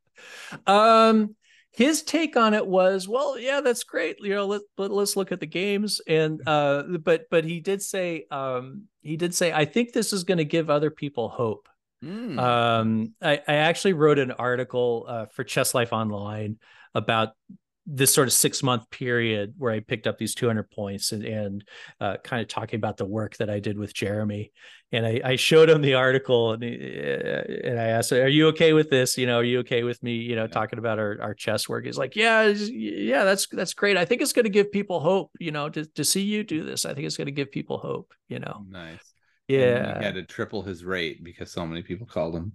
um his take on it was, well, yeah, that's great, you know, let, let, let's look at the games. And uh but but he did say, um he did say, I think this is going to give other people hope. Mm. um I, I actually wrote an article uh, for Chess Life Online about this sort of six month period where I picked up these two hundred points, and, and uh, kind of talking about the work that I did with Jeremy. And I, I showed him the article, and, he, and I asked, are you okay with this? You know, are you okay with me, you know, Yeah. talking about our, our chess work? He's like, yeah, yeah, that's, that's great. I think it's going to give people hope, you know, to, to see you do this. I think it's going to give people hope, you know? Nice. And then he Yeah. had to triple his rate because so many people called him.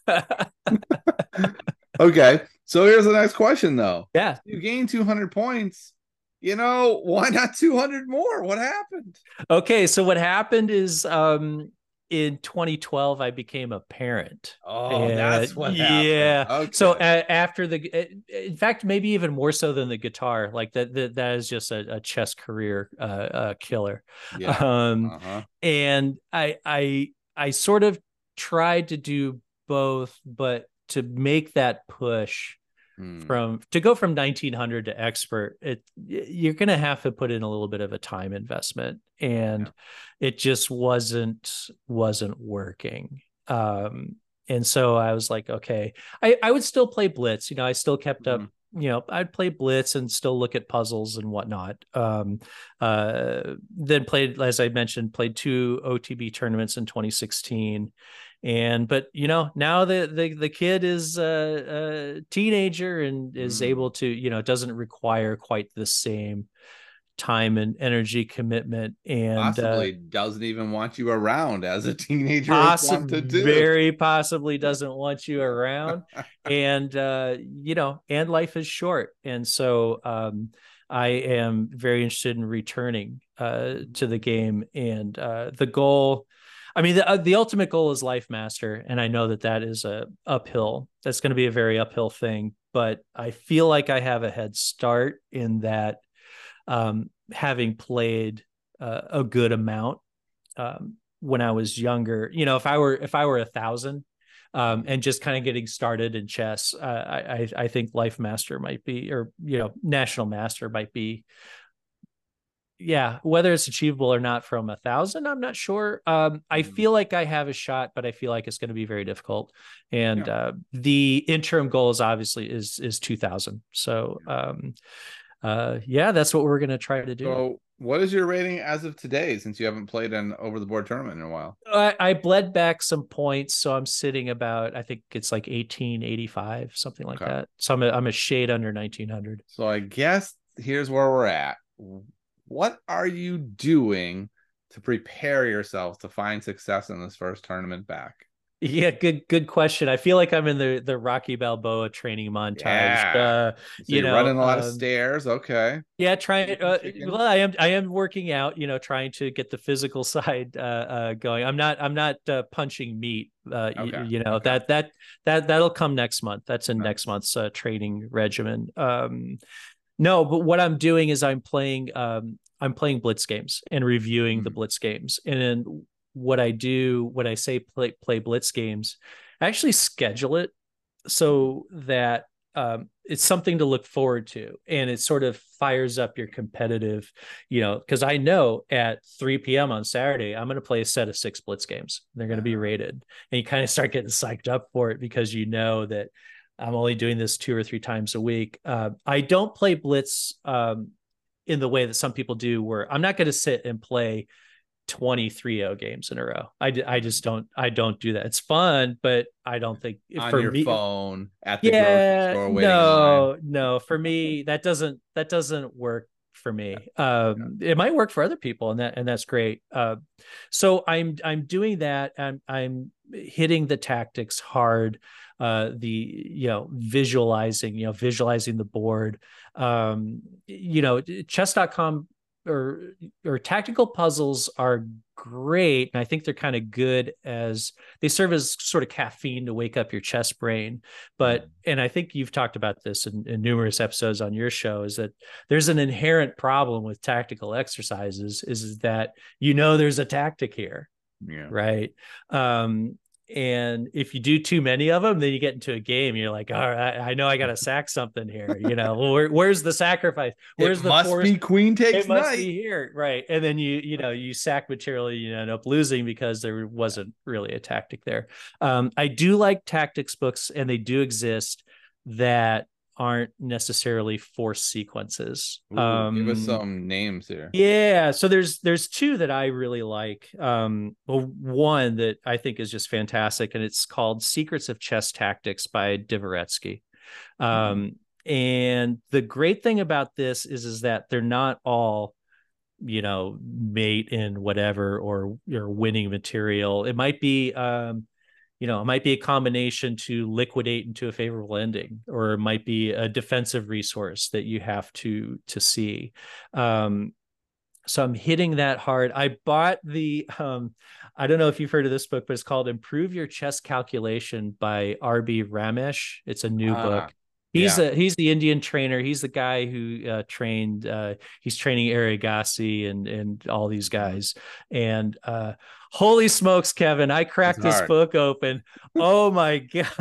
Okay, so here's the next question, though. Yeah. You gained two hundred points. You know, why not two hundred more? What happened? Okay, so what happened is, um in twenty twelve I became a parent. Oh, And that's what happened. yeah, so Okay. uh, after the uh, in fact, maybe even more so than the guitar, like that that, that is just a, a chess career uh, uh killer. Yeah. um Uh-huh. and I I I sort of tried to do both, but to make that push Hmm. from to go from nineteen hundred to expert, it you're going to have to put in a little bit of a time investment, and Yeah. it just wasn't wasn't working. Um and so I was like, okay, I I would still play Blitz, you know, I still kept up, Mhm. you know, I'd play Blitz and still look at puzzles and whatnot. Um uh then played, as I mentioned, played two O T B tournaments in twenty sixteen. And but you know, now the the, the kid is a, a teenager and is Mm. able to, you know, doesn't require quite the same time and energy commitment. And uh Possibly doesn't even want you around as a teenager would want possibly to do. very possibly doesn't want you around. And uh you know, and life is short. And so um I am very interested in returning uh to the game. And uh the goal, I mean, the, uh, the ultimate goal is Life Master, and I know that that is a uphill. That's going to be a very uphill thing, but I feel like I have a head start in that, um, having played uh, a good amount um, when I was younger. You know, if I were if I were a thousand um, and just kind of getting started in chess, uh, I I think Life Master might be, or you know, National Master might be yeah, whether it's achievable or not from a thousand, I'm not sure. Um, I Mm. feel like I have a shot, but I feel like it's going to be very difficult. And Yeah. uh, the interim goal is obviously is is two thousand. So um, uh, yeah, that's what we're going to try to do. So, what is your rating as of today, since you haven't played an over the board tournament in a while? I, I bled back some points, so I'm sitting about, I think it's like eighteen eighty-five, something like Okay. that. So I'm a, I'm a shade under nineteen hundred. So, I guess here's where we're at. What are you doing to prepare yourself to find success in this first tournament back? Yeah, good good question. I feel like I'm in the the Rocky Balboa training montage. Yeah. Uh, So you you're know, running a lot of um, stairs. Okay. yeah, trying. Eating Uh, chicken. well, I am I am working out. You know, trying to get the physical side uh, uh, going. I'm not I'm not uh, punching meat. Uh, you, Okay. you know Okay. that that that that'll come next month. That's in next Nice. month's uh, training regimen. Um, no, but what I'm doing is I'm playing um, I'm playing blitz games and reviewing the Mm. blitz games. And then what I do when I say play play blitz games, I actually schedule it so that um, it's something to look forward to, and it sort of fires up your competitive, you know, because I know at three p.m. on Saturday I'm going to play a set of six blitz games. They're going to be Uh, rated, and you kind of start getting psyched up for it because you know that I'm only doing this two or three times a week. Uh, I don't play blitz um, in the way that some people do, where I'm not going to sit and play twenty-three oh games in a row. I, I just don't, I don't do that. It's fun, but I don't think on for your me, phone at the grocery yeah, store waiting in line. no, no, for me, that doesn't, that doesn't work for Yeah. me. Yeah. Um, it might work for other people, and that, and that's great. Uh, so I'm, I'm doing that. I'm, I'm hitting the tactics hard. Uh, the, you know, visualizing, you know, visualizing the board. Um, you know, chess dot com or or tactical puzzles are great, and I think they're kind of good as they serve as sort of caffeine to wake up your chess brain. But Mm. and I think you've talked about this in, in numerous episodes on your show, is that there's an inherent problem with tactical exercises, is, is that you know there's a tactic here, Yeah. right? Um, and if you do too many of them, then you get into a game. You're like, all right, I know I got to sack something here. You know, well, where, where's the sacrifice? Where's It the must force? be queen takes It must knight. be here, right? And then you, you know, you sack material, you end up losing because there Yeah. wasn't really a tactic there. Um, I do like tactics books, and they do exist, that aren't necessarily force sequences. Ooh, give us Um, some names here. yeah, so there's there's two that I really like. Um, well, one that I think is just fantastic, and it's called Secrets of Chess Tactics by Dvoretsky. Mm. Um, and the great thing about this is is that they're not all, you know, mate in whatever, or or winning material. It might be um, you know, it might be a combination to liquidate into a favorable ending, or it might be a defensive resource that you have to to see. Um, so I'm hitting that hard. I bought the um, I don't know if you've heard of this book, but it's called Improve Your Chess Calculation by R B Ramesh. It's a new Ah, book. He's yeah. a he's the Indian trainer. He's the guy who uh, trained. Uh, he's training Eric Gassi and and all these guys. And uh, holy smokes, Kevin! I It's cracked this hard. book open. Oh my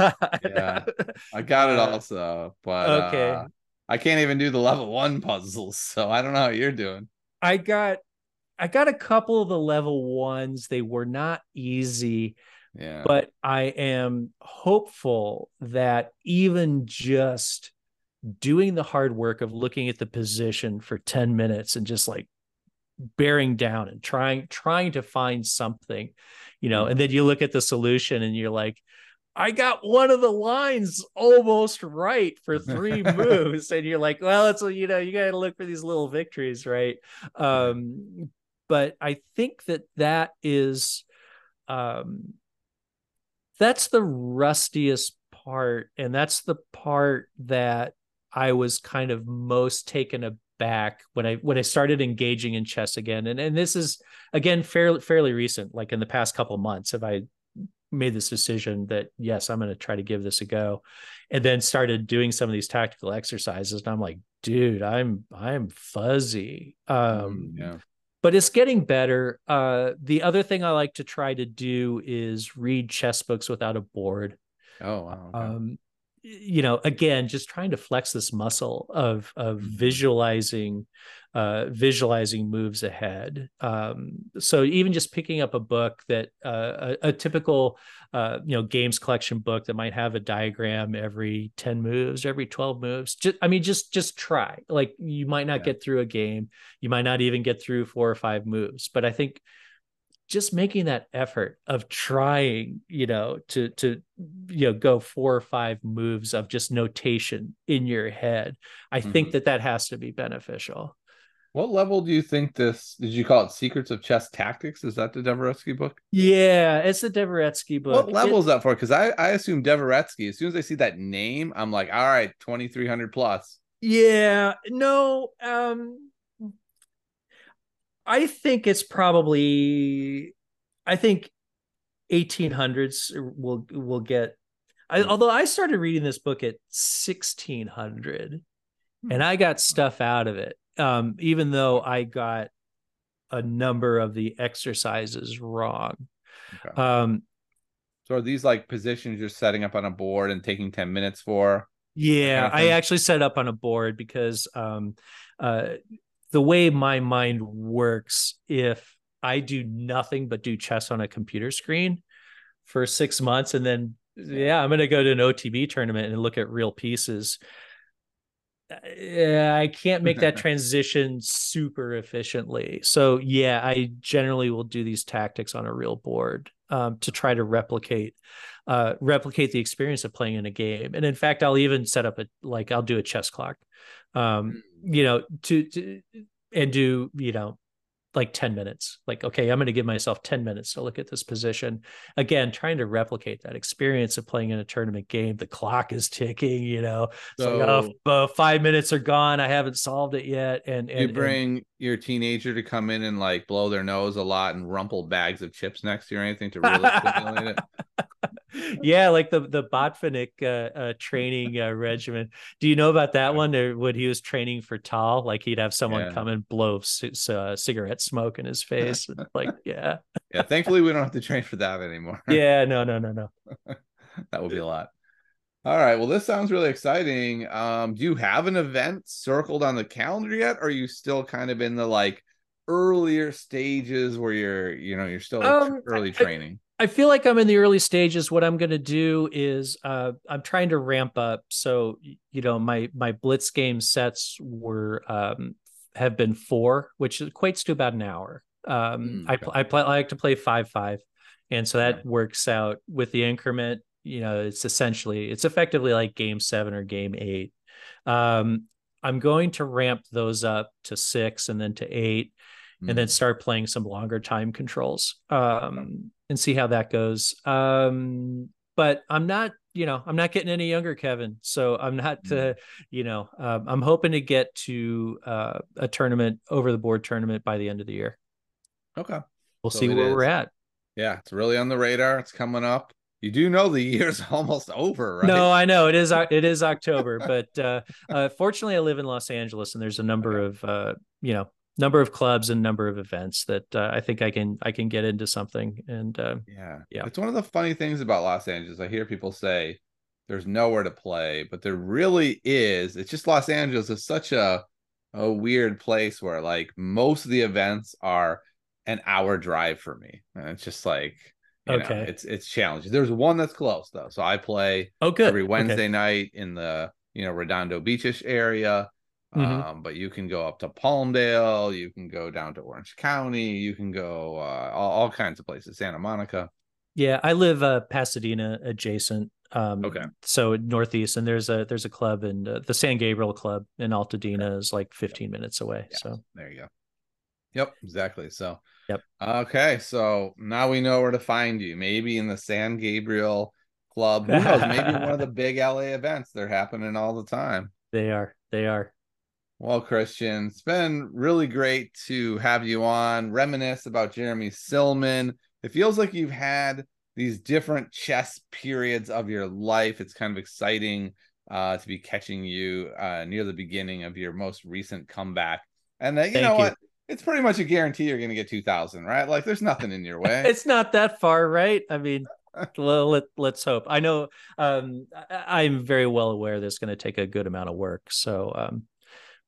Yeah. god! I got it uh, also, but uh okay, I can't even do the level one puzzles, so I don't know how you're doing. I got I got a couple of the level ones. They were not easy, Yeah. but I am hopeful that even just doing the hard work of looking at the position for ten minutes and just like bearing down and trying trying to find something, you know, Mm. and then you look at the solution and you're like, I got one of the lines almost right for three moves. And you're like, well, it's, you know, you got to look for these little victories, right? Yeah. Um, but I think that that is, um, that's the rustiest part. And that's the part that I was kind of most taken aback when I, when I started engaging in chess again. And, and this is, again, fairly, fairly recent, like in the past couple of months, have I made this decision that yes, I'm going to try to give this a go, and then started doing some of these tactical exercises. And I'm like, dude, I'm, I'm fuzzy. Mm, Um, yeah. but it's getting better. Uh, the other thing I like to try to do is read chess books without a board. Oh, wow. Okay. Um, you know, again, just trying to flex this muscle of, of Mhm. visualizing uh, visualizing moves ahead. Um, so even just picking up a book that uh, a, a typical uh, you know games collection book that might have a diagram every ten moves, every twelve moves. Just, I mean, just just try. Like you might not Yeah. get through a game, you might not even get through four or five moves, but I think just making that effort of trying, you know, to to you know go four or five moves of just notation in your head, I think Mhm. that that has to be beneficial. What level do you think this? Did you call it Secrets of Chess Tactics? Is that the Dvoretsky book? Yeah, it's the Dvoretsky What book. level It is that for? Because I, I assume Dvoretsky, as soon as I see that name, I'm like, all right, twenty-three hundred plus. yeah, no, um I think it's probably I think eighteen hundreds will will get I, Hmm. although I started reading this book at sixteen hundred and I got stuff out of it. Um, even though I got a number of the exercises wrong. Okay. Um, So are these like positions you're setting up on a board and taking ten minutes for? That kind yeah, of I thing? actually set up on a board because um, uh, the way my mind works, if I do nothing but do chess on a computer screen for six months and then, Yeah. yeah, I'm going to go to an O T B tournament and look at real pieces. Yeah, I can't make that transition super efficiently. So yeah, I generally will do these tactics on a real board um, to try to replicate uh, replicate the experience of playing in a game. And in fact, I'll even set up a like I'll do a chess clock, um, you know, to, to and do you know like ten minutes. Like, okay, I'm going to give myself ten minutes to look at this position. Again, trying to replicate that experience of playing in a tournament game. The clock is ticking, you know, it's like, oh, So uh, five minutes are gone. I haven't solved it yet. And, you and, and bring your teenager to come in and like blow their nose a lot and rumple bags of chips next to you or anything to really stimulate it? yeah, like the, the Botvinnik uh, uh, training uh, regimen. Do you know about that Yeah. one? Or when he was training for Tal, like he'd have someone Yeah. come and blow c- uh, cigarette smoke in his face. Like, yeah. Yeah. Thankfully, we don't have to train for that anymore. Yeah, no, no, no, no. That would be a lot. All right. Well, this sounds really exciting. Um, do you have an event circled on the calendar yet? Or are you still kind of in the like earlier stages where you're, you know, you're still tr- Um, early I, training? I feel like I'm in the early stages. What I'm going to do is uh, I'm trying to ramp up. So you know, my my Blitz game sets were um, have been four, which equates to about an hour. Um, Mm, I okay. I, play, I like to play five five, and so Yeah. that works out with the increment. You know, it's essentially it's effectively like game seven or game eight. Um, I'm going to ramp those up to six and then to eight and then Mm, start playing some longer time controls okay. um, and see how that goes. Um, but I'm not, you know, I'm not getting any younger, Kevin. So I'm not, uh, Mm, you know, um, I'm hoping to get to uh, a tournament, over the board tournament by the end of the year. okay. We'll So see it where we're is. at. Yeah, it's really on the radar. It's coming up. You do know the year's almost over, right? No, I know it is. It is October, but uh, uh, fortunately, I live in Los Angeles, and there's a number Okay. of uh, you know number of clubs and number of events that uh, I think I can I can get into something. And uh, Yeah. yeah, It's one of the funny things about Los Angeles. I hear people say there's nowhere to play, but there really is. It's just Los Angeles is such a a weird place where like most of the events are an hour drive for me. And it's just like, you know, okay. it's it's challenging. There's one that's close though. So I play Oh, every good. Okay. Wednesday night in the, you know, Redondo Beachish area. Hmm. Um, but you can go up to Palmdale, you can go down to Orange County, you can go uh, all, all kinds of places, Santa Monica. Yeah, I live uh, Pasadena adjacent, Okay. um, so northeast, and there's a there's a club in uh, the San Gabriel Club in Okay. Altadena is like Yep. fifteen minutes away. Yeah. So, There you go. Yep, exactly. So, yep, okay. So now we know where to find you. Maybe in the San Gabriel Club. Who knows? Maybe in one of the big L A events. They're happening all the time. they are they are. Well, Christian, it's been really great to have you on, reminisce about Jeremy Silman. It feels like you've had these different chess periods of your life. It's kind of exciting uh, to be catching you uh, near the beginning of your most recent comeback. And that, you know Thank you. what? It's pretty much a guarantee you're going to get two thousand, right? Like there's nothing in your way. It's not that far, right? I mean, well, let, let's hope. I know um, I, I'm very well aware that's going to take a good amount of work. So um,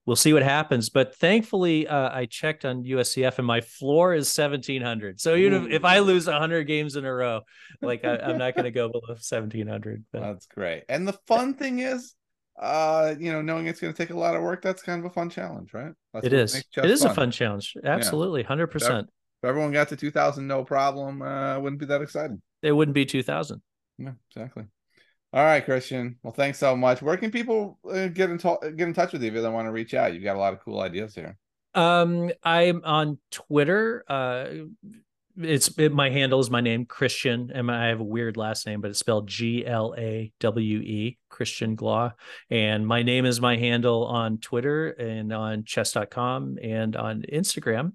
we'll see what happens. But thankfully, uh, I checked on U S C F and my floor is seventeen hundred. So even if, if I lose one hundred games in a row, like I, I'm not going to go below seventeen hundred. But. That's great. And the fun thing is, uh, you know, knowing it's going to take a lot of work, that's kind of a fun challenge, right? That's it is. It is fun. a fun challenge. Absolutely. Yeah. one hundred percent. If everyone got to two thousand, no problem, uh, wouldn't be that exciting. It wouldn't be two thousand. Yeah, exactly. All right, Christian. Well, thanks so much. Where can people uh, get in to- get in touch with you if they want to reach out? You've got a lot of cool ideas here. Um, I'm on Twitter. Uh, it's it, my handle is my name, Christian, and I have a weird last name, but it's spelled G L A W E, Christian Glaw. And my name is my handle on Twitter and on chess dot com and on Instagram.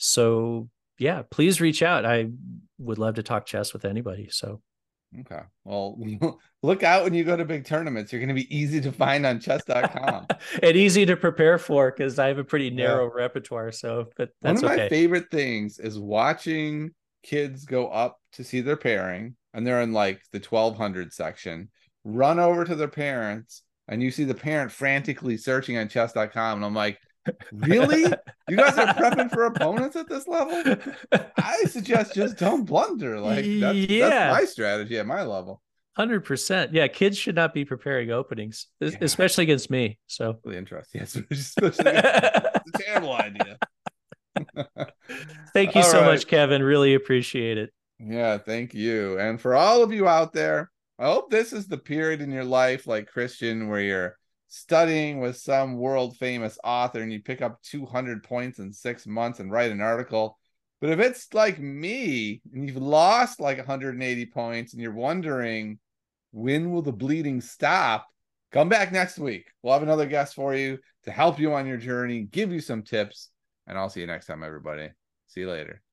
So yeah, please reach out. I would love to talk chess with anybody. So. Okay. Well, look out when you go to big tournaments. You're going to be easy to find on chess dot com. And easy to prepare for because I have a pretty narrow yeah. repertoire. So, but that's one of okay. my favorite things is watching kids go up to see their pairing, and they're in like the twelve hundred section, run over to their parents, and you see the parent frantically searching on chess dot com. And I'm like, really? You guys are prepping for opponents at this level? I suggest just don't blunder. Like that's, yeah. that's my strategy at my level. one hundred percent. Yeah, kids should not be preparing openings, yeah. especially against me. So really interesting. Yes, especially it's a terrible idea. Thank you all so right. much, Kevin. Really appreciate it. Yeah, thank you. And for all of you out there, I hope this is the period in your life like Christian where you're studying with some world famous author and you pick up two hundred points in six months and write an article. But if it's like me and you've lost like one hundred eighty points and you're wondering when will the bleeding stop, come back next week. We'll have another guest for you to help you on your journey, give you some tips, and I'll see you next time, everybody. See you later.